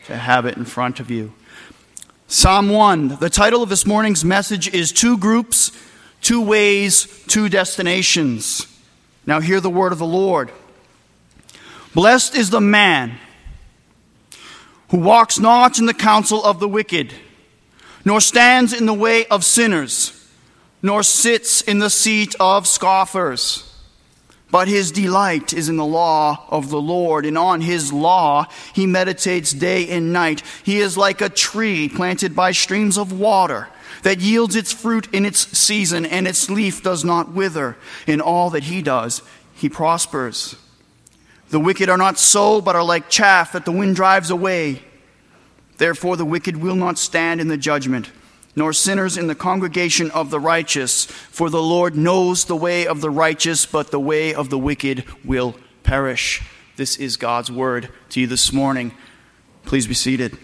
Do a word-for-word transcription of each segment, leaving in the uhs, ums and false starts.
to have it in front of you. Psalm one, the title of this morning's message is Two Groups, Two Ways, Two Destinations. Now hear the word of the Lord. Blessed is the man who walks not in the counsel of the wicked, nor stands in the way of sinners, nor sits in the seat of scoffers. But his delight is in the law of the Lord, and on his law he meditates day and night. He is like a tree planted by streams of water, that yields its fruit in its season, and its leaf does not wither. In all that he does, he prospers. The wicked are not so, but are like chaff that the wind drives away. Therefore the wicked will not stand in the judgment, nor sinners in the congregation of the righteous. For the Lord knows the way of the righteous, but the way of the wicked will perish. This is God's word to you this morning. Please be seated.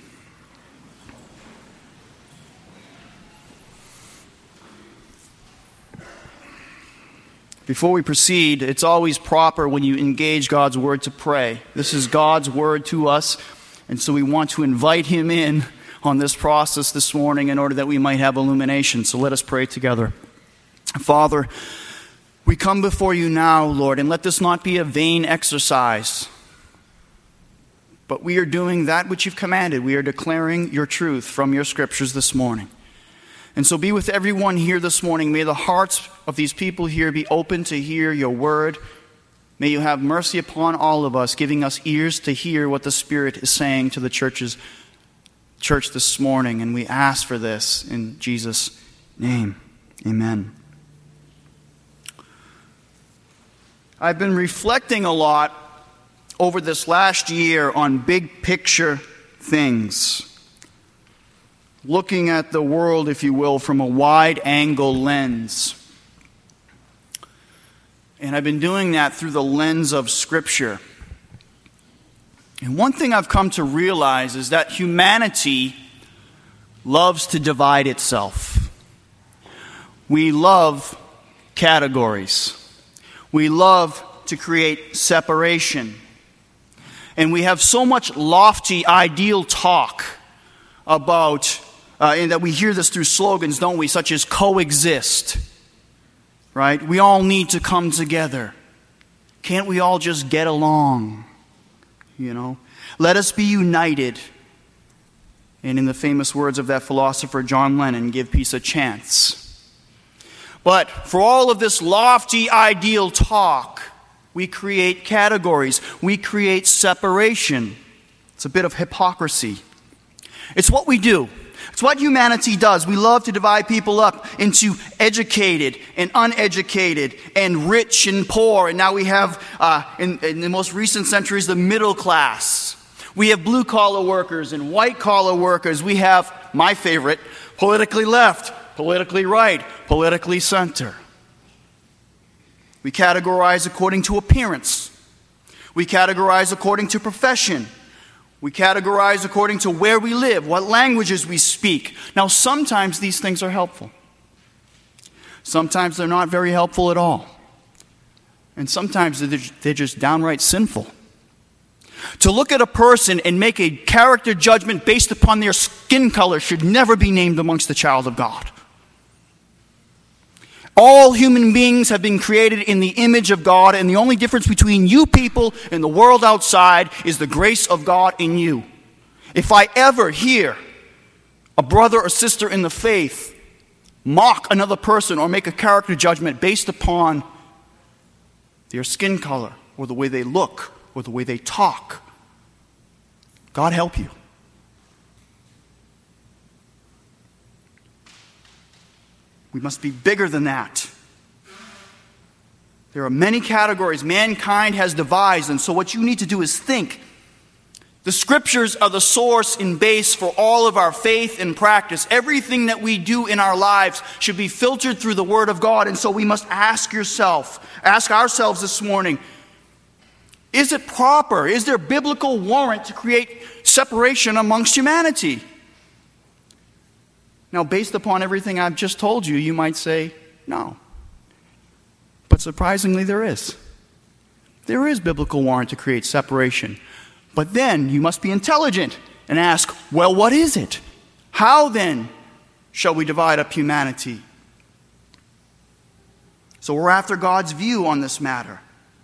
Before we proceed, it's always proper when you engage God's word to pray. This is God's word to us, and so we want to invite him in on this process this morning in order that we might have illumination. So let us pray together. Father, we come before you now, Lord, and let this not be a vain exercise, but we are doing that which you've commanded. We are declaring your truth from your scriptures this morning. And so be with everyone here this morning. May the hearts of these people here be open to hear your word. May you have mercy upon all of us, giving us ears to hear what the Spirit is saying to the churches church this morning, and we ask for this in Jesus' name. Amen. I've been reflecting a lot over this last year on big picture things, looking at the world, if you will, from a wide angle lens. And I've been doing that through the lens of Scripture. And one thing I've come to realize is that humanity loves to divide itself. We love categories. We love to create separation. And we have so much lofty, ideal talk about, uh, and that we hear this through slogans, don't we, such as coexist. Right? We all need to come together. Can't we all just get along? You know, let us be united. And in the famous words of that philosopher John Lennon, give peace a chance. But for all of this lofty ideal talk, we create categories. We create separation. It's a bit of hypocrisy. It's what we do. It's what humanity does. We love to divide people up into educated and uneducated and rich and poor. And now we have, uh, in, in the most recent centuries, the middle class. We have blue-collar workers and white-collar workers. We have, my favorite, politically left, politically right, politically center. We categorize according to appearance. We categorize according to profession. We categorize according to where we live, what languages we speak. Now, sometimes these things are helpful. Sometimes they're not very helpful at all. And sometimes they're just downright sinful. To look at a person and make a character judgment based upon their skin color should never be named amongst the child of God. All human beings have been created in the image of God, and the only difference between you people and the world outside is the grace of God in you. If I ever hear a brother or sister in the faith mock another person or make a character judgment based upon their skin color or the way they look or the way they talk, God help you. We must be bigger than that. There are many categories mankind has devised, and so what you need to do is think. The Scriptures are the source and base for all of our faith and practice. Everything that we do in our lives should be filtered through the Word of God, and so we must ask yourself, ask ourselves this morning, is it proper? Is there biblical warrant to create separation amongst humanity? Now, based upon everything I've just told you, you might say, no. But surprisingly, there is. There is biblical warrant to create separation. But then you must be intelligent and ask, well, what is it? How then shall we divide up humanity? So we're after God's view on this matter.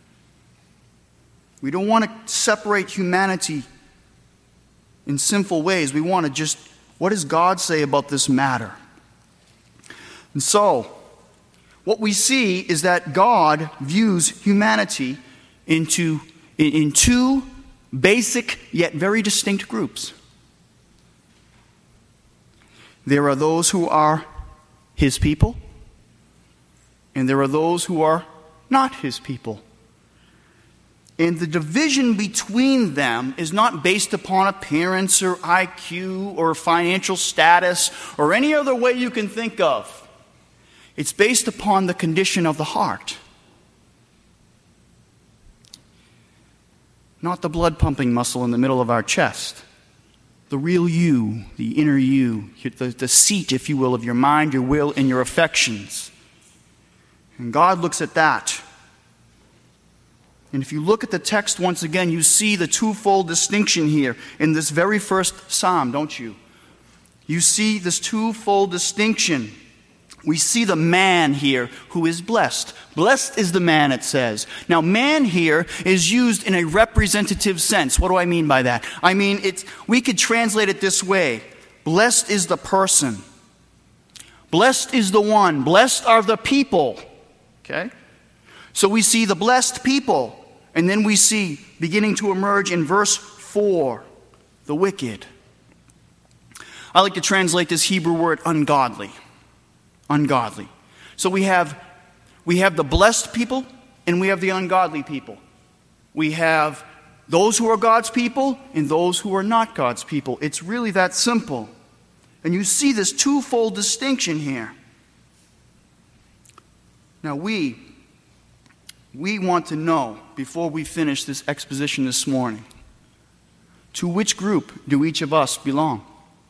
We don't want to separate humanity in sinful ways. We want to just, what does God say about this matter? And so, what we see is that God views humanity into in, in two basic yet very distinct groups. There are those who are his people, and there are those who are not his people. And the division between them is not based upon appearance or I Q or financial status or any other way you can think of. It's based upon the condition of the heart. Not the blood pumping muscle in the middle of our chest. The real you, the inner you, the, the seat, if you will, of your mind, your will, and your affections. And God looks at that. And if you look at the text once again, you see the twofold distinction here in this very first psalm, don't you? You see this twofold distinction. We see the man here who is blessed. Blessed is the man, it says. Now, man here is used in a representative sense. What do I mean by that? I mean, it's, we could translate it this way. Blessed is the person. Blessed is the one. Blessed are the people. Okay? So we see the blessed people. And then we see, beginning to emerge in verse four, the wicked. I like to translate this Hebrew word ungodly. Ungodly. So we have we have the blessed people and we have the ungodly people. We have those who are God's people and those who are not God's people. It's really that simple. And you see this twofold distinction here. Now we we want to know, before we finish this exposition this morning, to which group do each of us belong?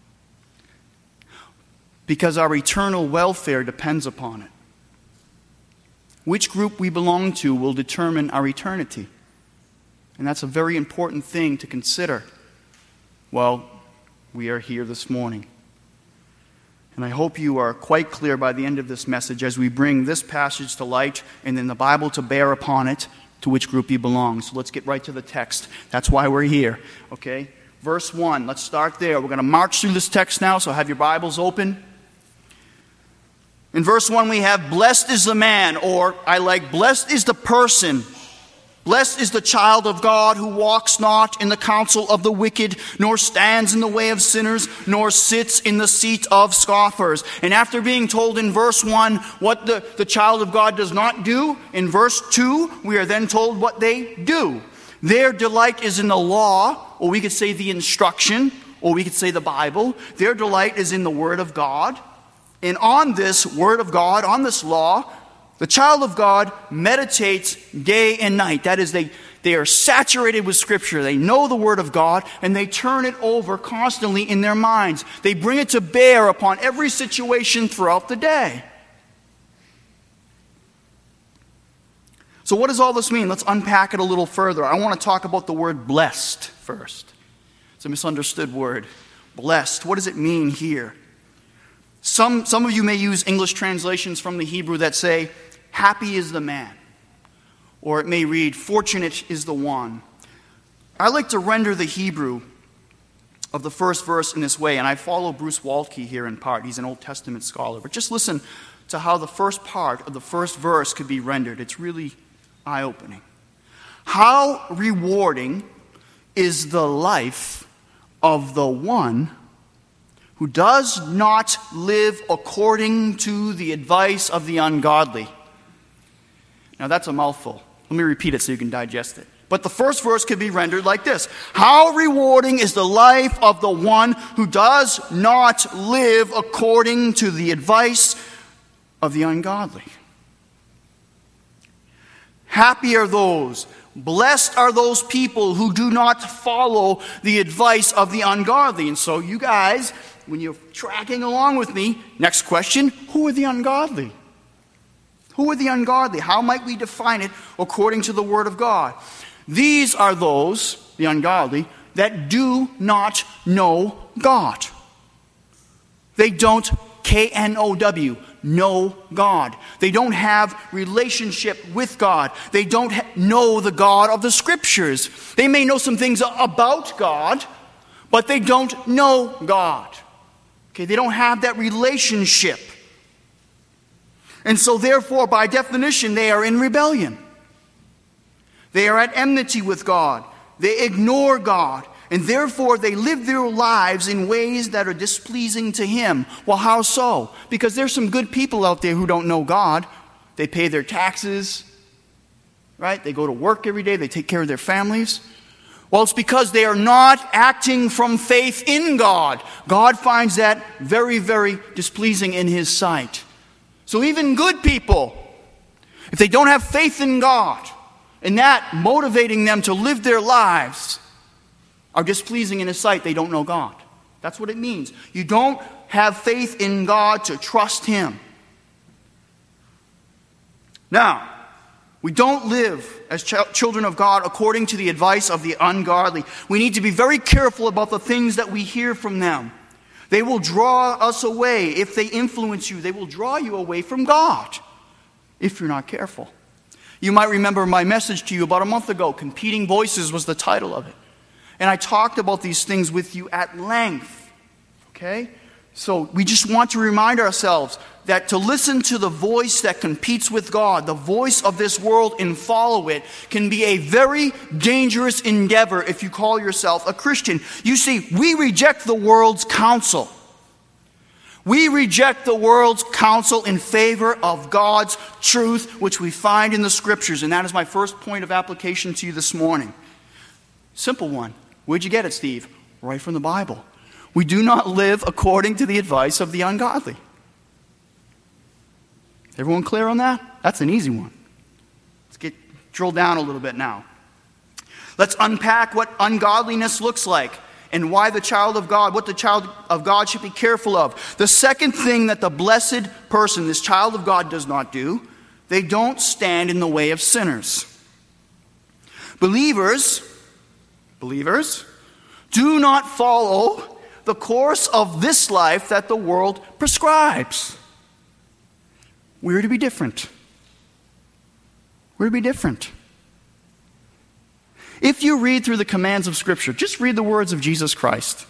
Because our eternal welfare depends upon it. Which group we belong to will determine our eternity. And that's a very important thing to consider while we are here this morning. And I hope you are quite clear by the end of this message as we bring this passage to light and then the Bible to bear upon it, to which group you belong. So let's get right to the text. That's why we're here. Okay? Verse one. Let's start there. We're going to march through this text now, so have your Bibles open. In verse one we have, blessed is the man, or I like, blessed is the person. Blessed is the child of God who walks not in the counsel of the wicked, nor stands in the way of sinners, nor sits in the seat of scoffers. And after being told in verse one what the, the child of God does not do, in verse two we are then told what they do. Their delight is in the law, or we could say the instruction, or we could say the Bible. Their delight is in the Word of God. And on this Word of God, on this law, the child of God meditates day and night. That is, they, they are saturated with Scripture. They know the Word of God, and they turn it over constantly in their minds. They bring it to bear upon every situation throughout the day. So what does all this mean? Let's unpack it a little further. I want to talk about the word blessed first. It's a misunderstood word. Blessed. What does it mean here? Some, some of you may use English translations from the Hebrew that say, happy is the man. Or it may read, fortunate is the one. I like to render the Hebrew of the first verse in this way, and I follow Bruce Waltke here in part. He's an Old Testament scholar. But just listen to how the first part of the first verse could be rendered. It's really eye-opening. How rewarding is the life of the one who does not live according to the advice of the ungodly. Now that's a mouthful. Let me repeat it so you can digest it. But the first verse could be rendered like this. How rewarding is the life of the one who does not live according to the advice of the ungodly. Happy are those, blessed are those people who do not follow the advice of the ungodly. And so you guys, when you're tracking along with me, next question, who are the ungodly? Who are the ungodly? How might we define it according to the Word of God? These are those, the ungodly, that do not know God. They don't, K N O W, know God. They don't have relationship with God. They don't ha- know the God of the Scriptures. They may know some things about God, but they don't know God. Okay, they don't have that relationship. And so therefore, by definition, they are in rebellion. They are at enmity with God. They ignore God. And therefore, they live their lives in ways that are displeasing to Him. Well, how so? Because there's some good people out there who don't know God. They pay their taxes, right? They go to work every day. They take care of their families. Well, it's because they are not acting from faith in God. God finds that very, very displeasing in His sight. So even good people, if they don't have faith in God, and that motivating them to live their lives, are displeasing in His sight, they don't know God. That's what it means. You don't have faith in God to trust Him. Now, we don't live as ch- children of God according to the advice of the ungodly. We need to be very careful about the things that we hear from them. They will draw us away. If they influence you, they will draw you away from God if you're not careful. You might remember my message to you about a month ago. Competing Voices was the title of it. And I talked about these things with you at length. Okay? So we just want to remind ourselves that to listen to the voice that competes with God, the voice of this world, and follow it can be a very dangerous endeavor if you call yourself a Christian. You see, we reject the world's counsel. We reject the world's counsel in favor of God's truth, which we find in the Scriptures. And that is my first point of application to you this morning. Simple one. Where'd you get it, Steve? Right from the Bible. We do not live according to the advice of the ungodly. Everyone clear on that? That's an easy one. Let's get drill down a little bit now. Let's unpack what ungodliness looks like and why the child of God, what the child of God should be careful of. The second thing that the blessed person, this child of God, does not do, they don't stand in the way of sinners. Believers, believers, do not follow the course of this life that the world prescribes. We're to be different. We're to be different. If you read through the commands of Scripture, just read the words of Jesus Christ,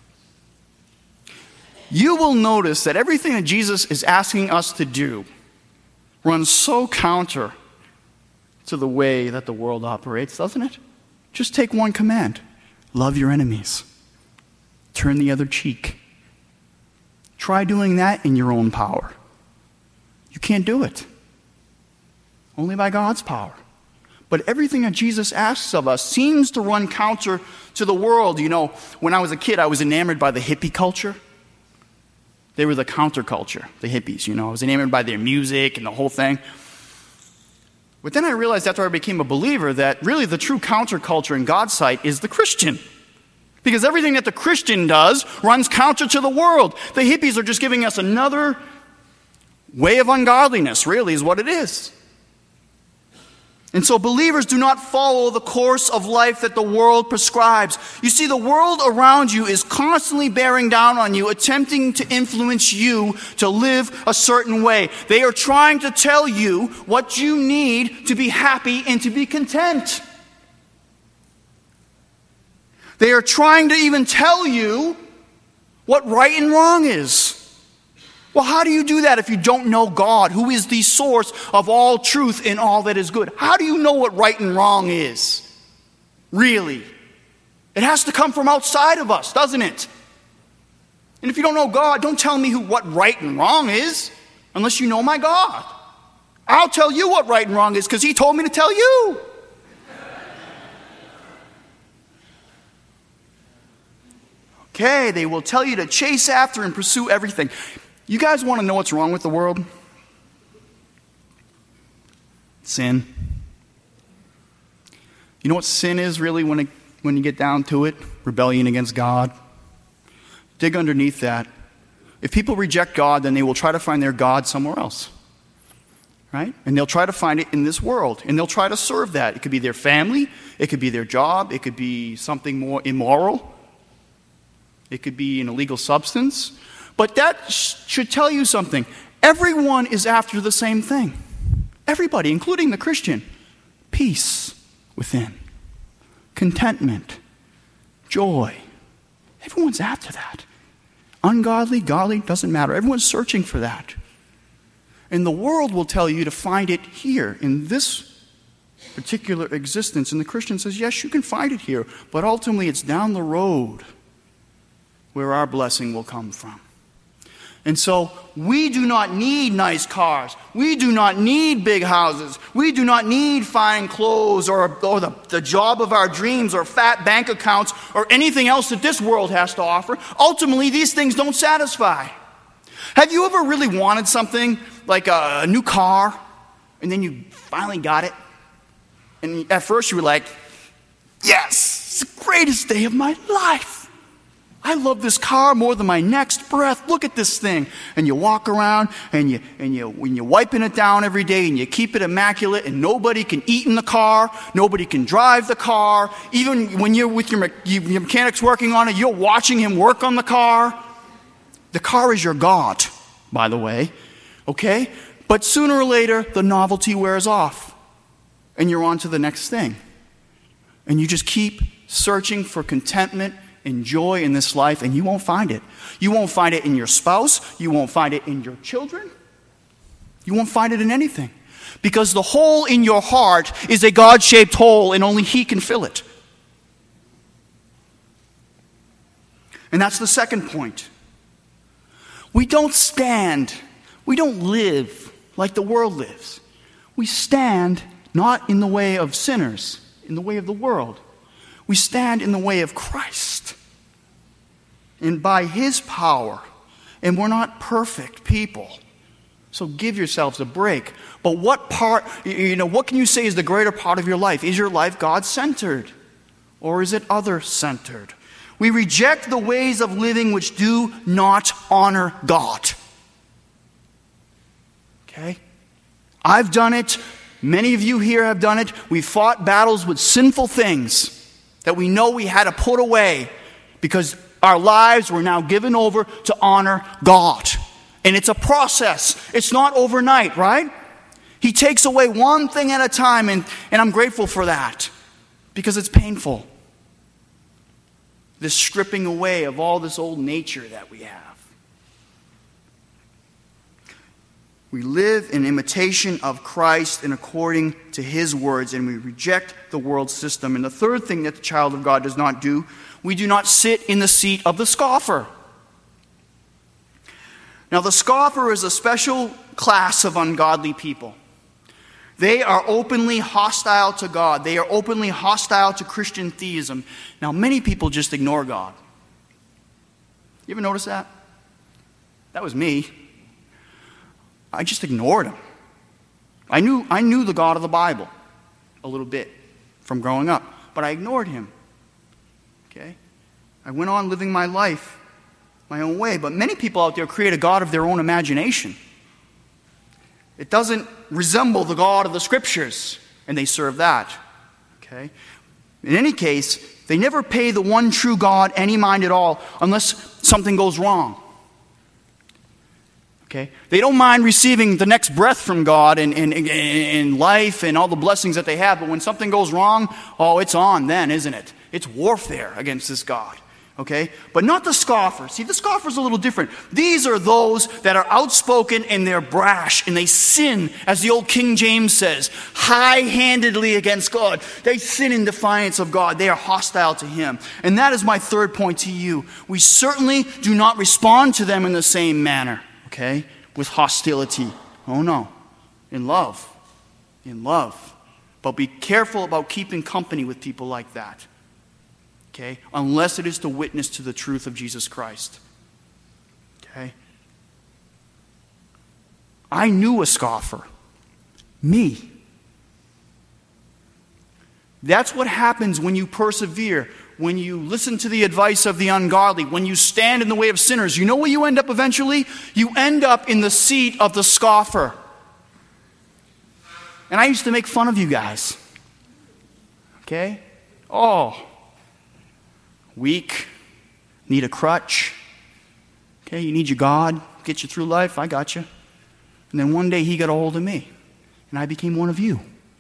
you will notice that everything that Jesus is asking us to do runs so counter to the way that the world operates, doesn't it? Just take one command. Love your enemies. Turn the other cheek. Try doing that in your own power. You can't do it. Only by God's power. But everything that Jesus asks of us seems to run counter to the world. You know, when I was a kid, I was enamored by the hippie culture. They were the counterculture, the hippies, you know. I was enamored by their music and the whole thing. But then I realized after I became a believer that really the true counterculture in God's sight is the Christian. Because everything that the Christian does runs counter to the world. The hippies are just giving us another way of ungodliness, really, is what it is. And so believers do not follow the course of life that the world prescribes. You see, the world around you is constantly bearing down on you, attempting to influence you to live a certain way. They are trying to tell you what you need to be happy and to be content. They are trying to even tell you what right and wrong is. Well, how do you do that if you don't know God, who is the source of all truth and all that is good? How do you know what right and wrong is? Really? It has to come from outside of us, doesn't it? And if you don't know God, don't tell me who, what right and wrong is, unless you know my God. I'll tell you what right and wrong is, because He told me to tell you. Okay, they will tell you to chase after and pursue everything. You guys want to know what's wrong with the world? Sin. You know what sin is really when it, when you get down to it? Rebellion against God. Dig underneath that. If people reject God, then they will try to find their God somewhere else. right? And they'll try to find it in this world, and they'll try to serve that. It could be their family, it could be their job, it could be something more immoral, it could be an illegal substance. But that sh- should tell you something. Everyone is after the same thing. Everybody, including the Christian. Peace within. Contentment. Joy. Everyone's after that. Ungodly, godly, doesn't matter. Everyone's searching for that. And the world will tell you to find it here, in this particular existence. And the Christian says, yes, you can find it here, but ultimately it's down the road where our blessing will come from. And so we do not need nice cars. We do not need big houses. We do not need fine clothes or, or the, the job of our dreams or fat bank accounts or anything else that this world has to offer. Ultimately, these things don't satisfy. Have you ever really wanted something like a, a new car and then you finally got it? And at first you were like, yes, it's the greatest day of my life. I love this car more than my next breath. Look at this thing. And you walk around and you and you when you're wiping it down every day and you keep it immaculate and nobody can eat in the car, nobody can drive the car. Even when you're with your, your mechanic's working on it, you're watching him work on the car. The car is your God, by the way. Okay? But sooner or later, the novelty wears off. And you're on to the next thing. And you just keep searching for contentment and joy in this life, and you won't find it. You won't find it in your spouse. You won't find it in your children. You won't find it in anything. Because the hole in your heart is a God-shaped hole, and only He can fill it. And that's the second point. We don't stand, we don't live like the world lives. We stand not in the way of sinners, in the way of the world. We stand in the way of Christ. And by His power. And we're not perfect people. So give yourselves a break. But what part, you know, what can you say is the greater part of your life? Is your life God-centered? Or is it other-centered? We reject the ways of living which do not honor God. Okay? I've done it. Many of you here have done it. We've fought battles with sinful things that we know we had to put away because our lives were now given over to honor God. And it's a process. It's not overnight, right? He takes away one thing at a time, and, and I'm grateful for that because it's painful. This stripping away of all this old nature that we have. We live in imitation of Christ and according to His words, and we reject the world system. And the third thing that the child of God does not do, we do not sit in the seat of the scoffer. Now, the scoffer is a special class of ungodly people. They are openly hostile to God. They are openly hostile to Christian theism. Now, many people just ignore God. You ever notice that? That was me. I just ignored Him. I knew, I knew the God of the Bible a little bit from growing up, but I ignored Him. Okay? I went on living my life my own way, but many people out there create a God of their own imagination. It doesn't resemble the God of the Scriptures, and they serve that. Okay? In any case, they never pay the one true God any mind at all unless something goes wrong. Okay? They don't mind receiving the next breath from God and, and, and, and life and all the blessings that they have, but when something goes wrong, oh, it's on then, isn't it? It's warfare against this God. Okay? But not the scoffer. See, the scoffer's a little different. These are those that are outspoken and they're brash and they sin, as the old King James says, high-handedly against God. They sin in defiance of God. They are hostile to Him. And that is my third point to you. We certainly do not respond to them in the same manner. Okay? With hostility. Oh no. In love. In love. But be careful about keeping company with people like that. Okay? Unless it is to witness to the truth of Jesus Christ. Okay? I knew a scoffer. Me. That's what happens when you persevere, when you listen to the advice of the ungodly, when you stand in the way of sinners. You know where you end up eventually? You end up in the seat of the scoffer. and I used to make fun of you guys. Okay? Oh, weak, need a crutch. Okay, you need your God, get you through life, I got you. And then one day he got a hold of me, and I became one of you.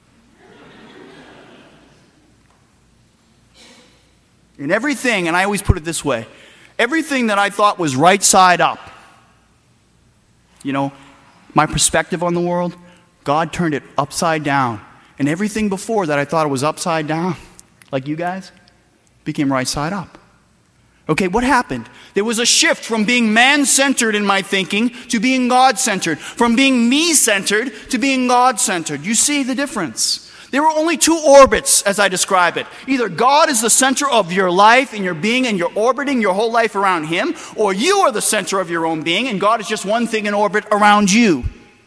And everything, and I always put it this way, everything that I thought was right side up, you know, my perspective on the world, God turned it upside down. And everything before that I thought it was upside down, like you guys, became right side up. Okay, what happened? There was a shift from being man-centered in my thinking to being God-centered. From being me-centered to being God-centered. You see the difference? There were only two orbits, as I describe it. Either God is the center of your life and your being, and you're orbiting your whole life around Him, or you are the center of your own being, and God is just one thing in orbit around you.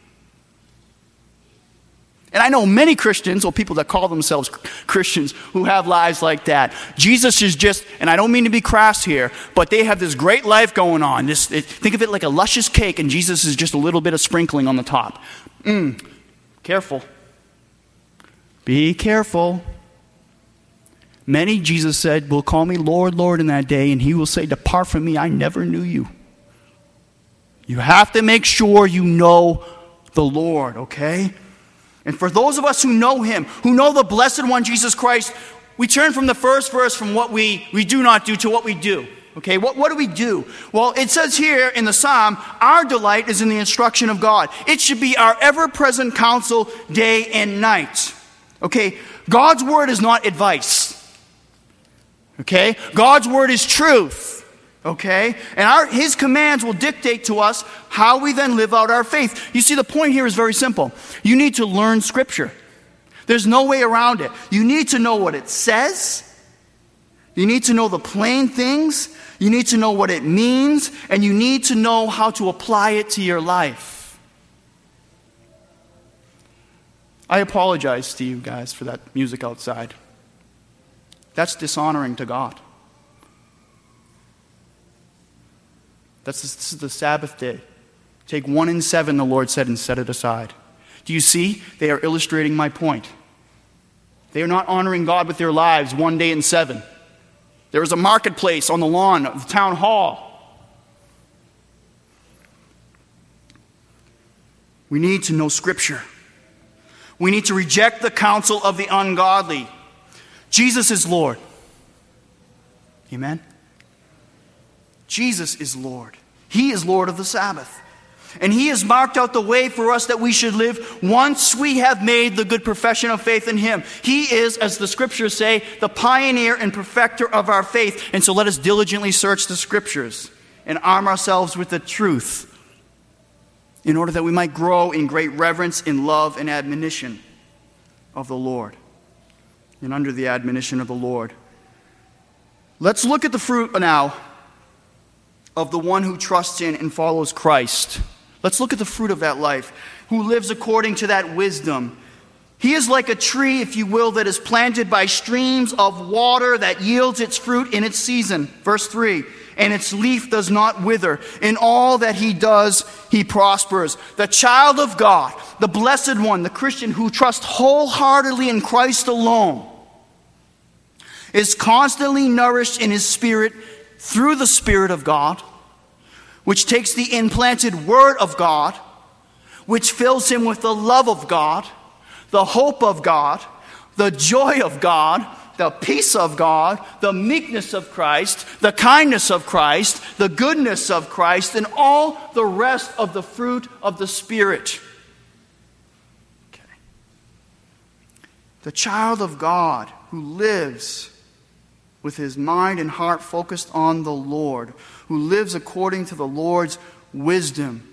And I know many Christians, or people that call themselves Christians, who have lives like that. Jesus is just, and I don't mean to be crass here, but they have this great life going on. This, it, think of it like a luscious cake, and Jesus is just a little bit of sprinkling on the top. Mm, careful. Be careful. Many, Jesus said, will call me Lord, Lord in that day, and He will say, depart from me, I never knew you. You have to make sure you know the Lord, okay? And for those of us who know Him, who know the Blessed One, Jesus Christ, we turn from the first verse from what we, we do not do to what we do. Okay, what, what do we do? Well, it says here in the Psalm, our delight is in the instruction of God. It should be our ever-present counsel day and night. Okay, God's word is not advice. Okay, God's word is truth. Okay, and our, His commands will dictate to us how we then live out our faith. You see, the point here is very simple. You need to learn Scripture. There's no way around it. You need to know what it says. You need to know the plain things. You need to know what it means. And you need to know how to apply it to your life. I apologize to you guys for that music outside. That's dishonoring to God. That's, this is the Sabbath day. Take one in seven, the Lord said, and set it aside. Do you see? They are illustrating my point. They are not honoring God with their lives one day in seven. There is a marketplace on the lawn of the town hall. We need to know Scripture. We need to reject the counsel of the ungodly. Jesus is Lord. Amen? Jesus is Lord. He is Lord of the Sabbath. And He has marked out the way for us that we should live once we have made the good profession of faith in Him. He is, as the Scriptures say, the pioneer and perfecter of our faith. And so let us diligently search the Scriptures and arm ourselves with the truth in order that we might grow in great reverence, in love, and admonition of the Lord. And under the admonition of the Lord. Let's look at the fruit now of the one who trusts in and follows Christ. Let's look at the fruit of that life, who lives according to that wisdom. He is like a tree, if you will, that is planted by streams of water that yields its fruit in its season. Verse three, and its leaf does not wither. In all that he does, he prospers. The child of God, the blessed one, the Christian who trusts wholeheartedly in Christ alone, is constantly nourished in his spirit through the Spirit of God, which takes the implanted Word of God, which fills him with the love of God, the hope of God, the joy of God, the peace of God, the meekness of Christ, the kindness of Christ, the goodness of Christ, and all the rest of the fruit of the Spirit. Okay. The child of God who lives with his mind and heart focused on the Lord, who lives according to the Lord's wisdom,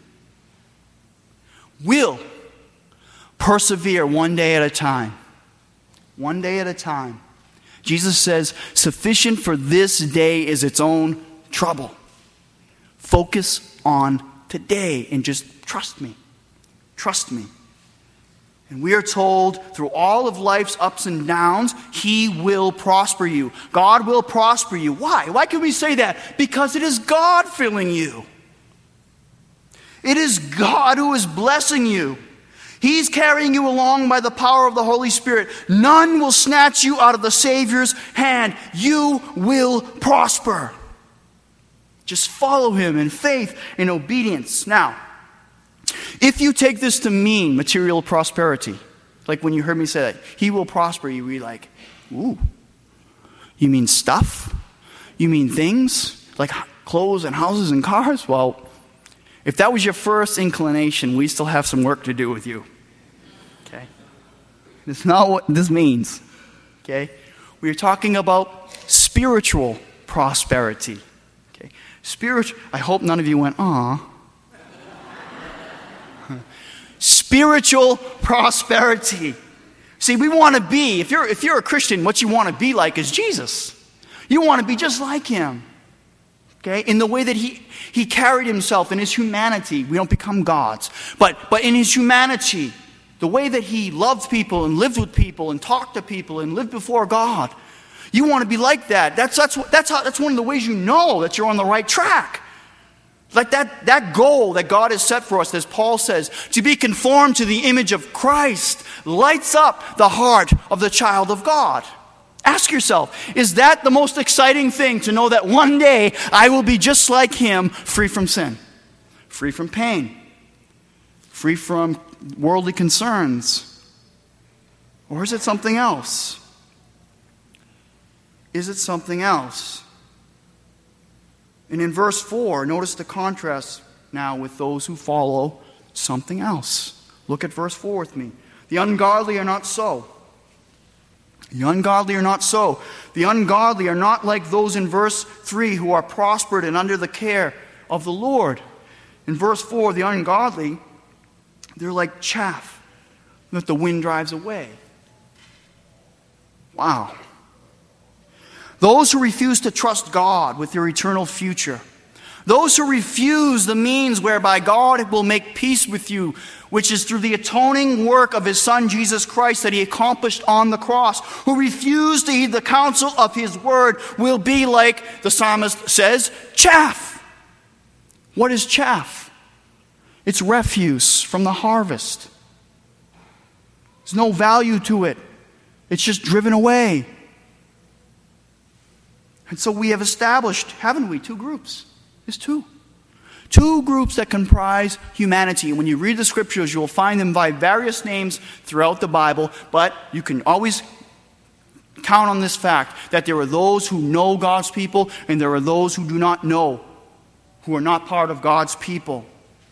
will persevere one day at a time. One day at a time. Jesus says, sufficient for this day is its own trouble. Focus on today and just trust me. Trust me. And we are told through all of life's ups and downs, He will prosper you. God will prosper you. Why? Why can we say that? Because it is God filling you. It is God who is blessing you. He's carrying you along by the power of the Holy Spirit. None will snatch you out of the Savior's hand. You will prosper. Just follow him in faith and obedience. Now, if you take this to mean material prosperity, like when you heard me say that, he will prosper, you be like, ooh, you mean stuff? You mean things? Like clothes and houses and cars? Well, if that was your first inclination, we still have some work to do with you. Okay? That's not what this means. Okay? We're talking about spiritual prosperity. Okay? Spiritual, I hope none of you went, aw. Spiritual prosperity. See, we want to be, if you're, if you're a Christian, what you want to be like is Jesus. You want to be just like him. Okay? In the way that he, he carried himself in his humanity. We don't become gods. But, but in his humanity, the way that he loved people and lived with people and talked to people and lived before God. You want to be like that. That's, that's, that's, how, that's one of the ways you know that you're on the right track. Like that, that goal that God has set for us, as Paul says, to be conformed to the image of Christ, lights up the heart of the child of God. Ask yourself, is that the most exciting thing, to know that one day I will be just like him, free from sin, free from pain, free from worldly concerns? Or is it something else? Is it something else? And in verse four, notice the contrast now with those who follow something else. Look at verse four with me. The ungodly are not so. The ungodly are not so. The ungodly are not like those in verse three who are prospered and under the care of the Lord. In verse four, the ungodly, they're like chaff that the wind drives away. Wow. Those who refuse to trust God with their eternal future. Those who refuse the means whereby God will make peace with you, which is through the atoning work of his Son, Jesus Christ, that he accomplished on the cross. Who refuse to heed the counsel of his word will be like, the psalmist says, chaff. What is chaff? It's refuse from the harvest. There's no value to it. It's just driven away. And so we have established, haven't we, two groups. There's two. Two groups that comprise humanity. And when you read the scriptures, you'll find them by various names throughout the Bible. But you can always count on this fact that there are those who know God's people and there are those who do not know, who are not part of God's people.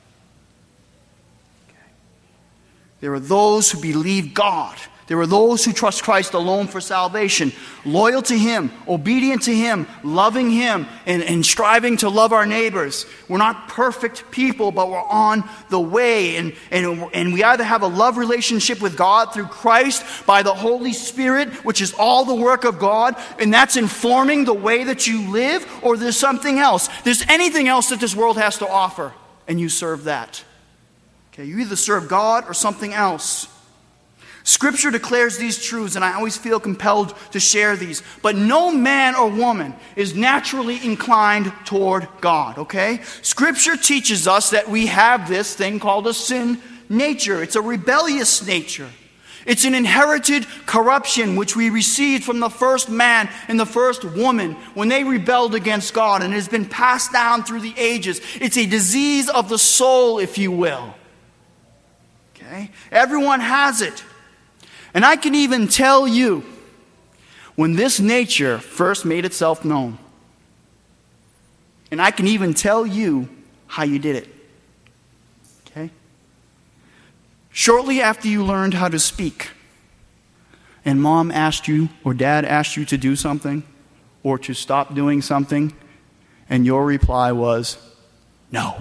There are those who believe God. There are those who trust Christ alone for salvation, loyal to him, obedient to him, loving him, and, and striving to love our neighbors. We're not perfect people, but we're on the way. And, and, and we either have a love relationship with God through Christ by the Holy Spirit, which is all the work of God, and that's informing the way that you live, or there's something else. There's anything else that this world has to offer, and you serve that. Okay, you either serve God or something else. Scripture declares these truths, and I always feel compelled to share these. But no man or woman is naturally inclined toward God, okay? Scripture teaches us that we have this thing called a sin nature. It's a rebellious nature. It's an inherited corruption which we received from the first man and the first woman when they rebelled against God, and it has been passed down through the ages. It's a disease of the soul, if you will. Okay? Everyone has it. And I can even tell you when this nature first made itself known. And I can even tell you how you did it. Okay? Shortly after you learned how to speak, and mom asked you or dad asked you to do something or to stop doing something, and your reply was, no.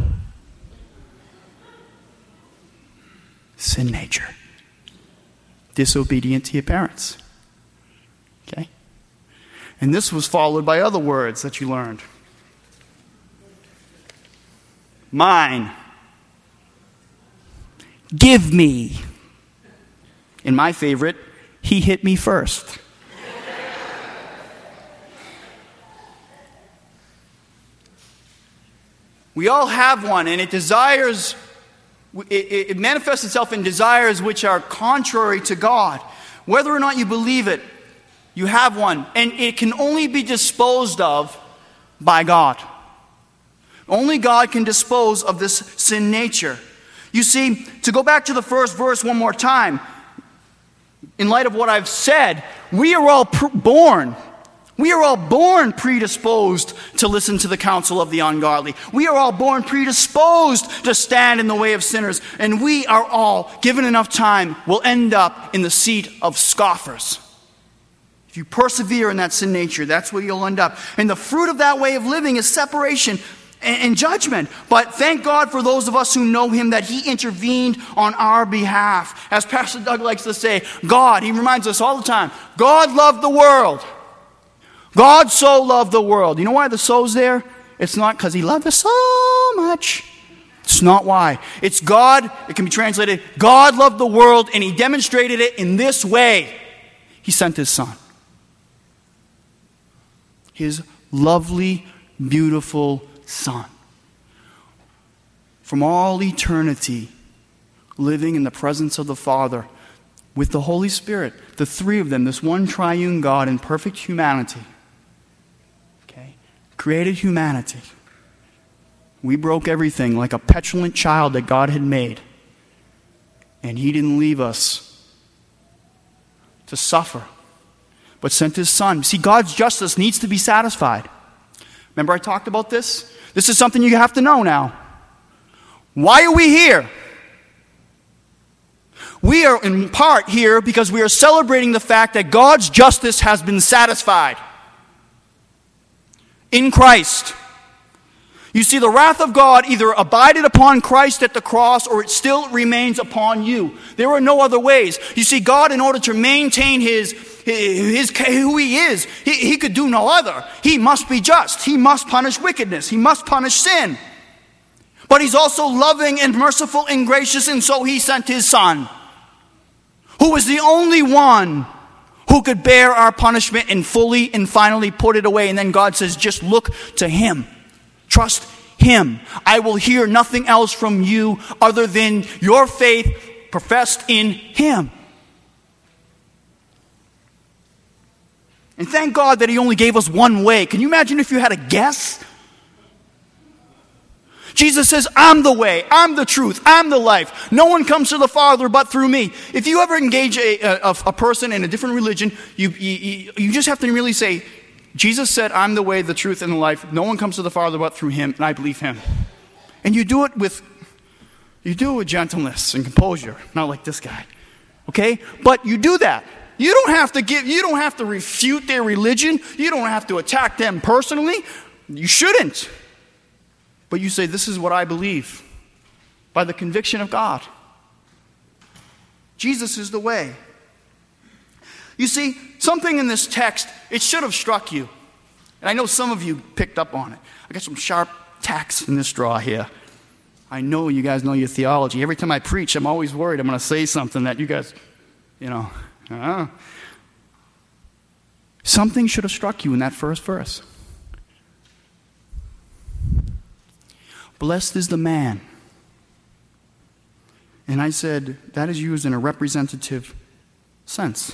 Sin nature. Disobedient to your parents. Okay? And this was followed by other words that you learned. Mine. Give me. And my favorite, he hit me first. We all have one, and it desires It, it manifests itself in desires which are contrary to God. Whether or not you believe it, you have one. And it can only be disposed of by God. Only God can dispose of this sin nature. You see, to go back to the first verse one more time, in light of what I've said, we are all pr- born We are all born predisposed to listen to the counsel of the ungodly. We are all born predisposed to stand in the way of sinners. And we are all, given enough time, will end up in the seat of scoffers. If you persevere in that sin nature, that's where you'll end up. And the fruit of that way of living is separation and judgment. But thank God for those of us who know him, that he intervened on our behalf. As Pastor Doug likes to say, God, he reminds us all the time, God loved the world. God so loved the world. You know why the so's there? It's not because he loved us so much. It's not why. It's God, it can be translated, God loved the world and he demonstrated it in this way. He sent his son. His lovely, beautiful son. From all eternity, living in the presence of the Father with the Holy Spirit, the three of them, this one triune God in perfect humanity. Created humanity. We broke everything like a petulant child that God had made. And he didn't leave us to suffer, but sent his son. See, God's justice needs to be satisfied. Remember I talked about this? This is something you have to know now. Why are we here? We are in part here because we are celebrating the fact that God's justice has been satisfied in Christ. You see, the wrath of God either abided upon Christ at the cross or it still remains upon you. There are no other ways. You see, God, in order to maintain his, his, his who he is, he, he could do no other. He must be just. He must punish wickedness. He must punish sin. But he's also loving and merciful and gracious, and so he sent his son, who was the only one who could bear our punishment and fully and finally put it away. And then God says, just look to him. Trust him. I will hear nothing else from you other than your faith professed in him. And thank God that he only gave us one way. Can you imagine if you had a guess? Jesus says, I'm the way, I'm the truth, I'm the life. No one comes to the Father but through me. If you ever engage a, a, a person in a different religion, you, you, you just have to really say, Jesus said, I'm the way, the truth, and the life. No one comes to the Father but through him, and I believe him. And you do it with, you do it with gentleness and composure, not like this guy. Okay? But you do that. You don't have to give, you don't have to refute their religion. You don't have to attack them personally. You shouldn't. But you say, this is what I believe by the conviction of God. Jesus is the way. You see, something in this text, it should have struck you. And I know some of you picked up on it. I got some sharp tacks in this drawer here. I know you guys know your theology. Every time I preach, I'm always worried I'm going to say something that you guys, you know. Uh, something should have struck you in that first verse. Blessed is the man. And I said, that is used in a representative sense.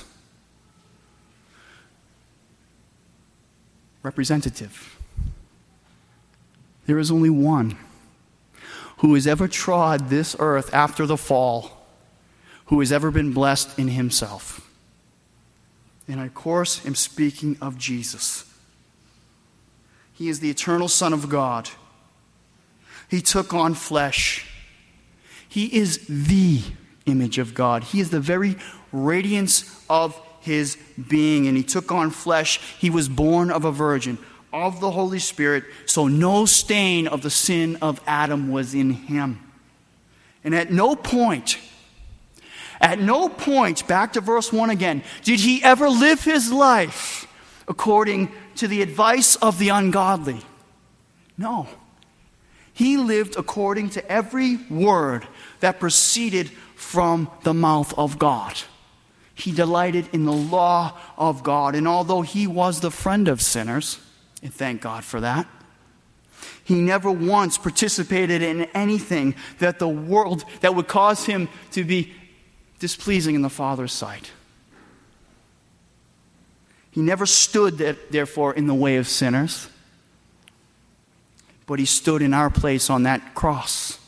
Representative. There is only one who has ever trod this earth after the fall, who has ever been blessed in himself. And I, of course, am speaking of Jesus. He is the eternal Son of God. He took on flesh. He is the image of God. He is the very radiance of his being. And he took on flesh. He was born of a virgin, of the Holy Spirit. So no stain of the sin of Adam was in him. And at no point, at no point, back to verse one again, did he ever live his life according to the advice of the ungodly. No. He lived according to every word that proceeded from the mouth of God. He delighted in the law of God. And although he was the friend of sinners, and thank God for that, He never once participated in anything that the world, that would cause him to be displeasing in the Father's sight. He never stood, therefore, in the way of sinners, but he stood in our place on that cross.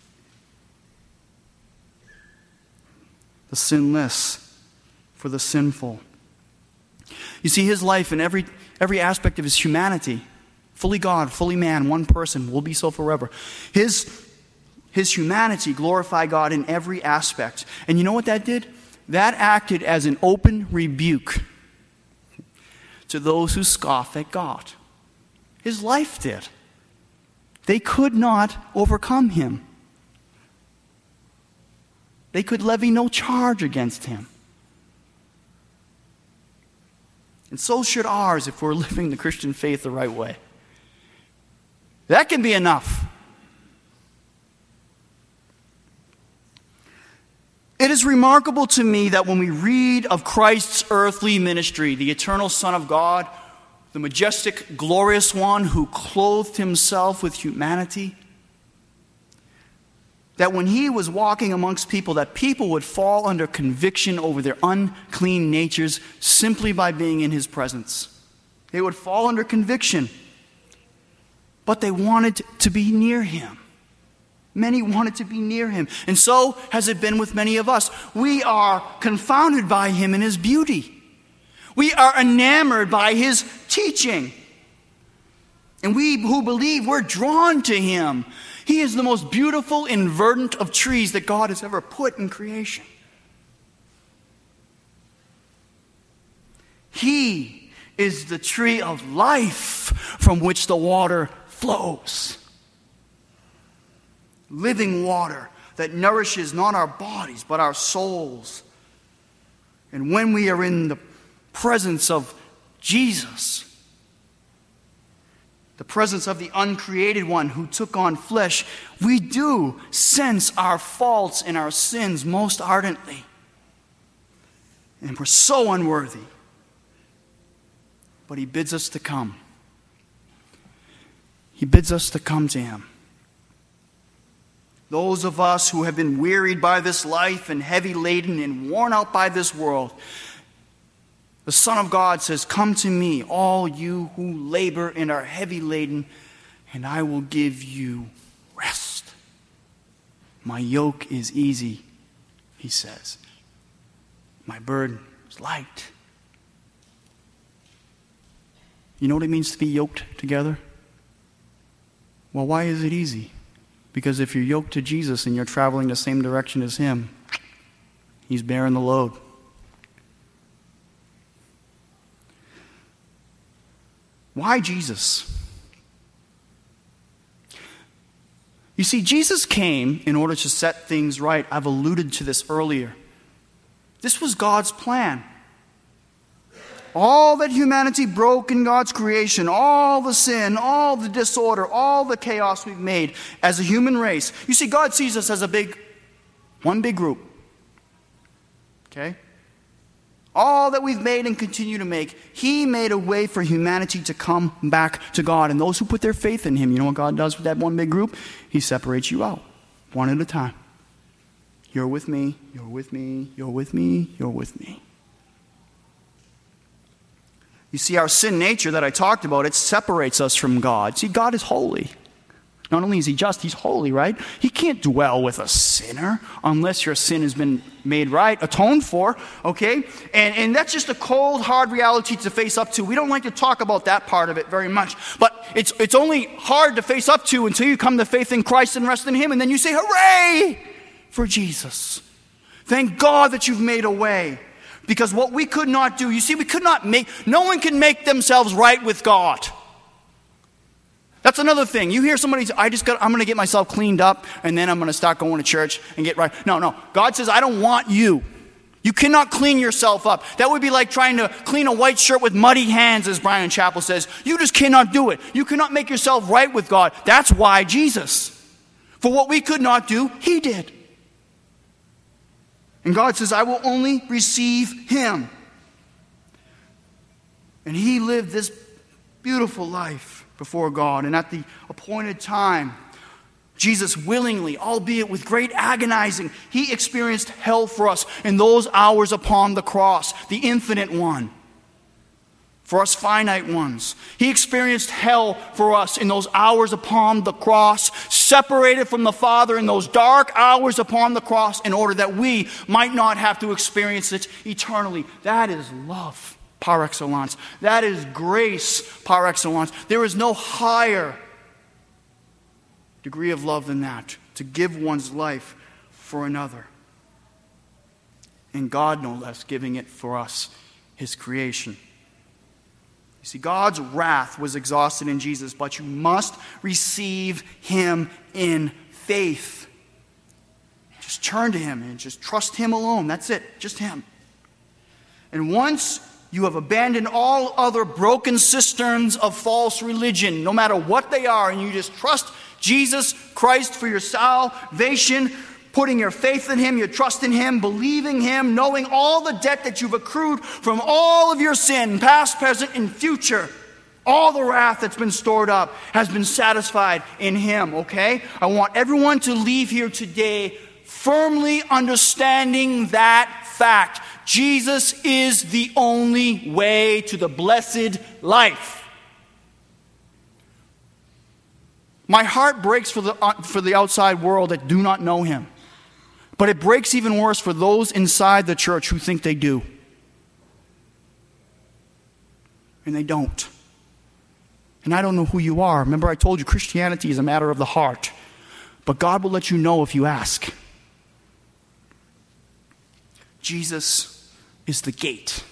The sinless for the sinful. You see, his life in every, every aspect of his humanity, fully God, fully man, one person, will be so forever. His, his humanity glorified God in every aspect. And you know what that did? That acted as an open rebuke to those who scoff at God. His life did. They could not overcome him. They could levy no charge against him. And so should ours if we're living the Christian faith the right way. That can be enough. It is remarkable to me that when we read of Christ's earthly ministry, the eternal Son of God, the majestic, glorious one who clothed himself with humanity, that when he was walking amongst people, that people would fall under conviction over their unclean natures simply by being in his presence. They would fall under conviction, but they wanted to be near him. Many wanted to be near him. And so has it been with many of us. We are confounded by him and his beauty. We are enamored by his teaching. And we who believe, we're drawn to him. He is the most beautiful and verdant of trees that God has ever put in creation. He is the tree of life from which the water flows. Living water that nourishes not our bodies but our souls. And when we are in the presence of Jesus, the presence of the uncreated one who took on flesh, we do sense our faults and our sins most ardently. And we're so unworthy. But he bids us to come. He bids us to come to him. Those of us who have been wearied by this life and heavy laden and worn out by this world, the Son of God says, "Come to me, all you who labor and are heavy laden, and I will give you rest. My yoke is easy," he says. "My burden is light." You know what it means to be yoked together? Well, why is it easy? Because if you're yoked to Jesus and you're traveling the same direction as him, he's bearing the load. Why Jesus? You see, Jesus came in order to set things right. I've alluded to this earlier. This was God's plan. All that humanity broke in God's creation, all the sin, all the disorder, all the chaos we've made as a human race. You see, God sees us as a big, one big group. Okay? All that we've made and continue to make, he made a way for humanity to come back to God. And those who put their faith in him, you know what God does with that one big group? He separates you out, one at a time. You're with me, you're with me, you're with me, you're with me. You see, our sin nature that I talked about, it separates us from God. See, God is holy. Not only is he just, he's holy, right? He can't dwell with a sinner unless your sin has been made right, atoned for, okay? And, and that's just a cold, hard reality to face up to. We don't like to talk about that part of it very much. But it's, it's only hard to face up to until you come to faith in Christ and rest in him. And then you say, hooray for Jesus. Thank God that you've made a way. Because what we could not do, you see, we could not make, no one can make themselves right with God. That's another thing. You hear somebody say, I just got, I'm going to get myself cleaned up and then I'm going to start going to church and get right. No, no. God says, I don't want you. You cannot clean yourself up. That would be like trying to clean a white shirt with muddy hands, as Brian Chappell says. You just cannot do it. You cannot make yourself right with God. That's why Jesus. For what we could not do, he did. And God says, I will only receive him. And he lived this beautiful life, before God. And at the appointed time, Jesus willingly, albeit with great agonizing, he experienced hell for us in those hours upon the cross, the infinite one, for us finite ones. He experienced hell for us in those hours upon the cross, separated from the Father in those dark hours upon the cross, in order that we might not have to experience it eternally. That is love par excellence. That is grace par excellence. There is no higher degree of love than that, to give one's life for another. And God, no less, giving it for us, his creation. You see, God's wrath was exhausted in Jesus, but you must receive him in faith. Just turn to him and just trust him alone. That's it, just him. And once you have abandoned all other broken cisterns of false religion, no matter what they are, and you just trust Jesus Christ for your salvation, putting your faith in him, your trust in him, believing him, knowing all the debt that you've accrued from all of your sin, past, present, and future, all the wrath that's been stored up has been satisfied in him, okay? I want everyone to leave here today firmly understanding that fact. Jesus is the only way to the blessed life. My heart breaks for the, uh, for the outside world that do not know him. But it breaks even worse for those inside the church who think they do. And they don't. And I don't know who you are. Remember, I told you Christianity is a matter of the heart. But God will let you know if you ask. Jesus is the gate.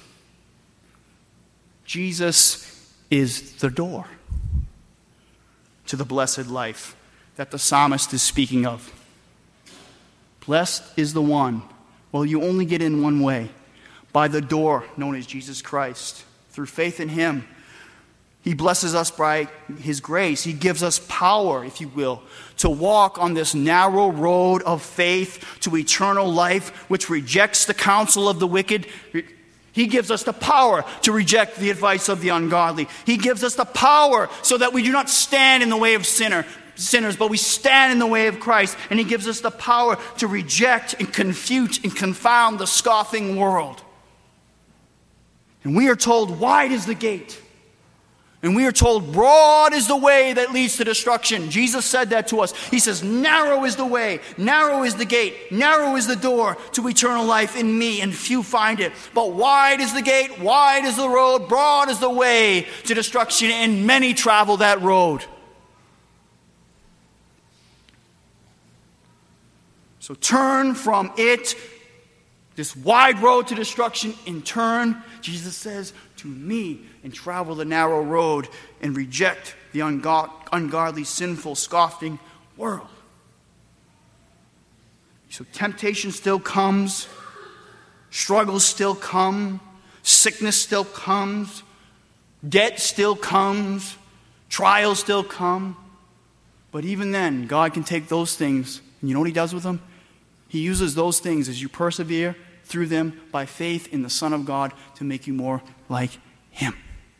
Jesus is the door to the blessed life that the psalmist is speaking of. Blessed is the one. Well, you only get in one way, by the door known as Jesus Christ. Through faith in him, he blesses us by his grace. He gives us power, if you will, to walk on this narrow road of faith to eternal life, which rejects the counsel of the wicked. He gives us the power to reject the advice of the ungodly. He gives us the power so that we do not stand in the way of sinner, sinners, but we stand in the way of Christ. And he gives us the power to reject and confute and confound the scoffing world. And we are told, wide is the gate. And we are told, broad is the way that leads to destruction. Jesus said that to us. He says, narrow is the way, narrow is the gate, narrow is the door to eternal life in me, and few find it. But wide is the gate, wide is the road, broad is the way to destruction, and many travel that road. So turn from it, this wide road to destruction, and turn, Jesus says, to me, and travel the narrow road and reject the ungod- ungodly, sinful, scoffing world. So temptation still comes, struggles still come, sickness still comes, debt still comes, trials still come. But even then, God can take those things, and you know what he does with them? He uses those things as you persevere through them by faith in the Son of God to make you more like him.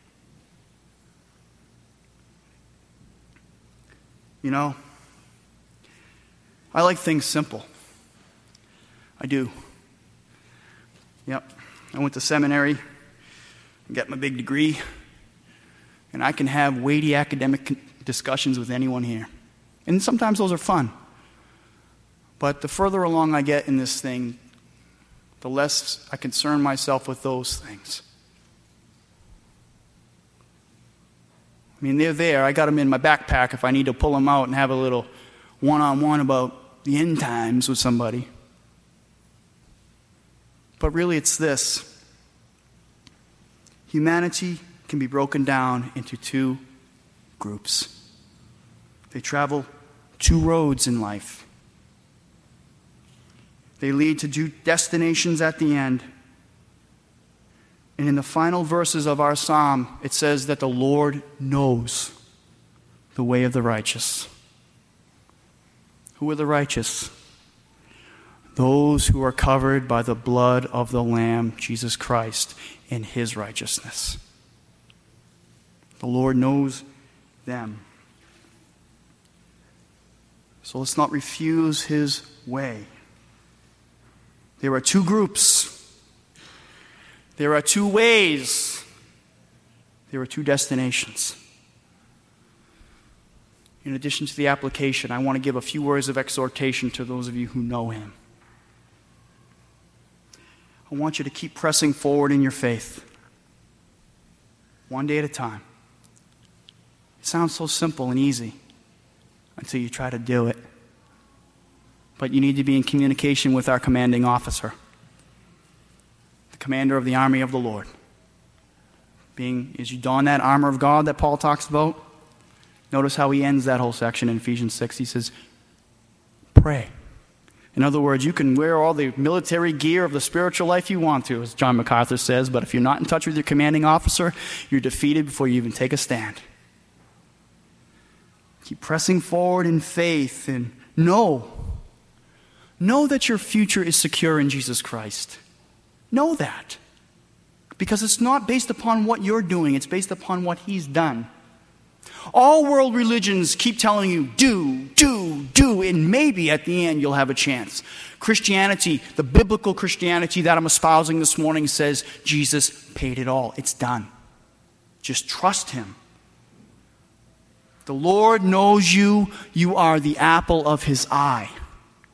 You know, I like things simple. I do. Yep. I went to seminary, got my big degree, and I can have weighty academic discussions with anyone here. And sometimes those are fun. But the further along I get in this thing, the less I concern myself with those things. I mean, they're there. I got them in my backpack if I need to pull them out and have a little one-on-one about the end times with somebody. But really it's this. Humanity can be broken down into two groups. They travel two roads in life. They lead to two destinations at the end. And in the final verses of our psalm, it says that the Lord knows the way of the righteous. Who are the righteous? Those who are covered by the blood of the Lamb, Jesus Christ, and his righteousness. The Lord knows them. So let's not refuse his way. There are two groups. There are two ways. There are two destinations. In addition to the application, I want to give a few words of exhortation to those of you who know him. I want you to keep pressing forward in your faith, one day at a time. It sounds so simple and easy until you try to do it. But you need to be in communication with our commanding officer, the commander of the army of the Lord. Being, as you don that armor of God that Paul talks about, notice how he ends that whole section in Ephesians six. He says, pray. In other words, you can wear all the military gear of the spiritual life you want to, as John MacArthur says, but if you're not in touch with your commanding officer, you're defeated before you even take a stand. Keep pressing forward in faith and know, know that your future is secure in Jesus Christ. Know that. Because it's not based upon what you're doing, it's based upon what he's done. All world religions keep telling you, do, do, do, and maybe at the end you'll have a chance. Christianity, the biblical Christianity that I'm espousing this morning, says Jesus paid it all. It's done. Just trust him. The Lord knows you. You are the apple of his eye. I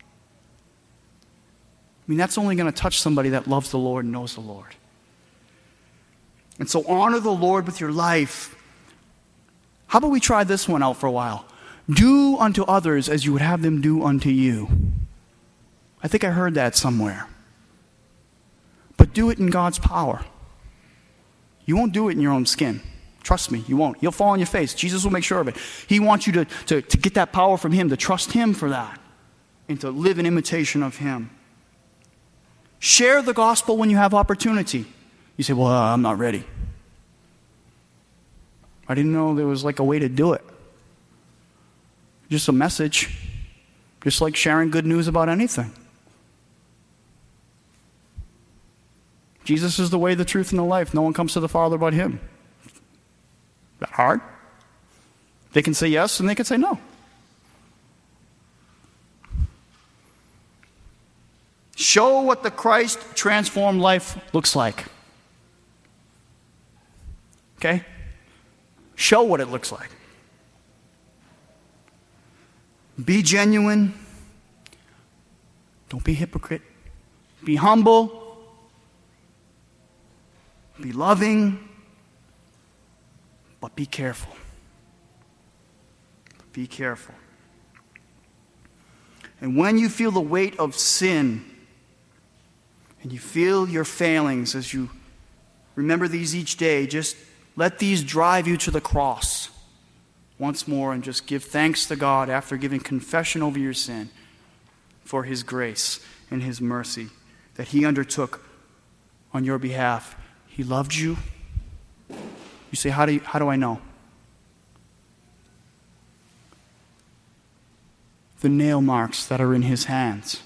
mean, that's only going to touch somebody that loves the Lord and knows the Lord. And so honor the Lord with your life. How about we try this one out for a while? Do unto others as you would have them do unto you. I think I heard that somewhere. But do it in God's power. You won't do it in your own skin. Trust me, you won't. You'll fall on your face. Jesus will make sure of it. He wants you to, to, to get that power from him, to trust him for that, and to live in imitation of him. Share the gospel when you have opportunity. You say, well, uh, I'm not ready. I didn't know there was like a way to do it. Just a message. Just like sharing good news about anything. Jesus is the way, the truth, and the life. No one comes to the Father but him. Is that hard? They can say yes and they can say no. Show what the Christ transformed life looks like. Okay? Show what it looks like. Be genuine. Don't be a hypocrite. Be humble. Be loving. But be careful. Be careful. And when you feel the weight of sin, and you feel your failings as you remember these each day, just let these drive you to the cross once more and just give thanks to God after giving confession over your sin for his grace and his mercy that he undertook on your behalf. He loved you. You say, how do you, how do I know? The nail marks that are in his hands.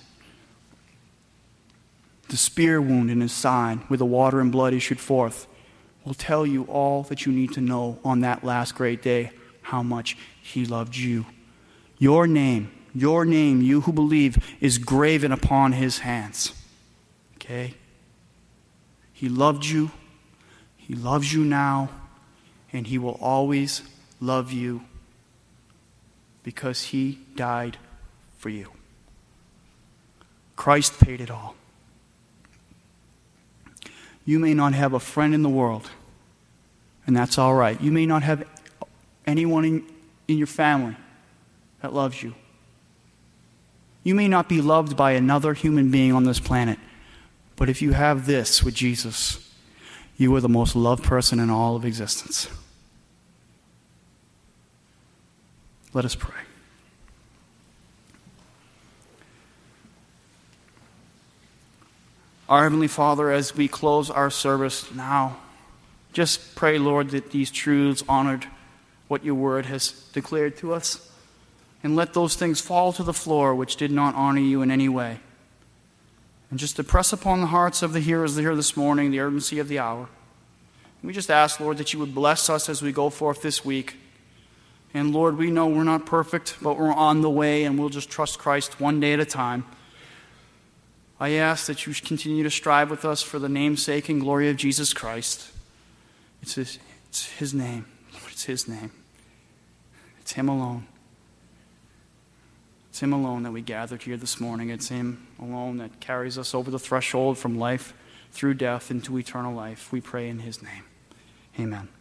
The spear wound in his side where the water and blood issued forth will tell you all that you need to know on that last great day, how much he loved you. Your name, your name, you who believe, is graven upon his hands. Okay? He loved you. He loves you now. And he will always love you because he died for you. Christ paid it all. You may not have a friend in the world, and that's all right. You may not have anyone in, in your family that loves you. You may not be loved by another human being on this planet, but if you have this with Jesus, you are the most loved person in all of existence. Let us pray. Our Heavenly Father, as we close our service now, just pray, Lord, that these truths honored what your word has declared to us, and let those things fall to the floor which did not honor you in any way. And just to press upon the hearts of the hearers here this morning, the urgency of the hour. We just ask, Lord, that you would bless us as we go forth this week. And Lord, we know we're not perfect, but we're on the way, and we'll just trust Christ one day at a time. I ask that you continue to strive with us for the namesake and glory of Jesus Christ. It's his, it's his name. It's his name. It's him alone. It's him alone that we gathered here this morning. It's him alone that carries us over the threshold from life through death into eternal life. We pray in his name. Amen.